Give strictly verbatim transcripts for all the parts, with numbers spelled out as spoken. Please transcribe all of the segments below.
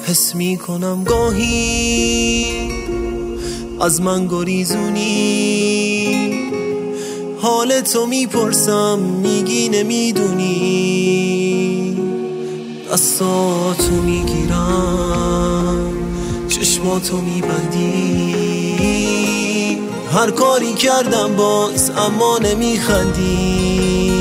حس می کنم گاهی از من گریزونی، حال تو میپرسم میگی نمیدونی. دستاتو میگیرم چشماتو میبندی، هر کاری کردم باز اما نمیخندی.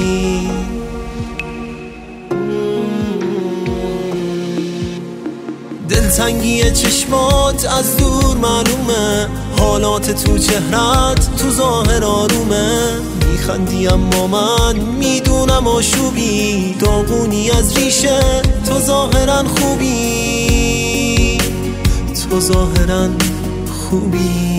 دلتنگی چشمات از دور معلومه، حالات تو چهرت تو ظاهر آرومه. میخندی اما من میدونم آشوبی، داغونی از ریشه تو ظاهرا خوبی، تو ظاهرا خوبی.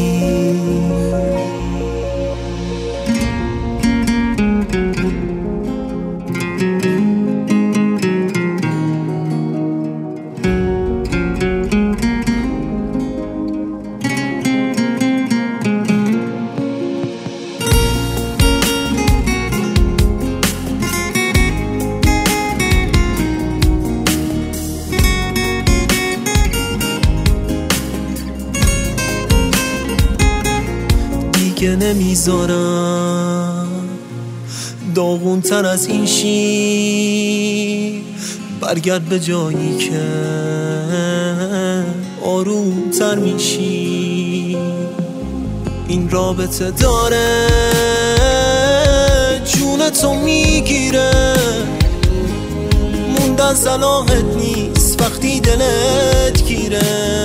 دیگه نمیذارم داغون تر از این شی، برگرد به جایی که آروم تر میشی. این رابطه داره جون تو میگیره، موندن صلاحت نیست وقتی دلت گیره.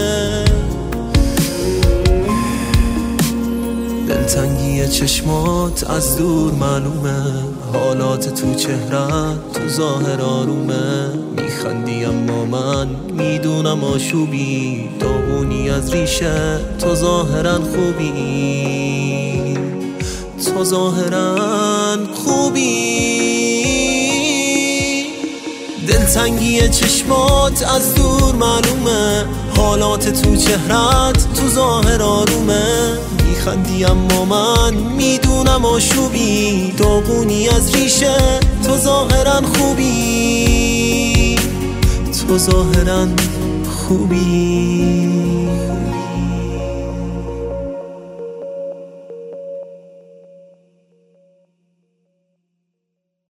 دلتنگی چشمات از دور معلومه، حالات تو چهرت تو ظاهر آرومه. میخندی اما من میدونم آشوبی، داغونی از ریشه تو ظاهرا خوبی، تو ظاهرا خوبی. دلتنگی چشمات از دور معلومه، حالات تو چهرت تو ظاهر آرومه. میخندی اما من میدونم آشوبی، داغونی از ریشه تو ظاهرا خوبی، تو ظاهرا خوبی.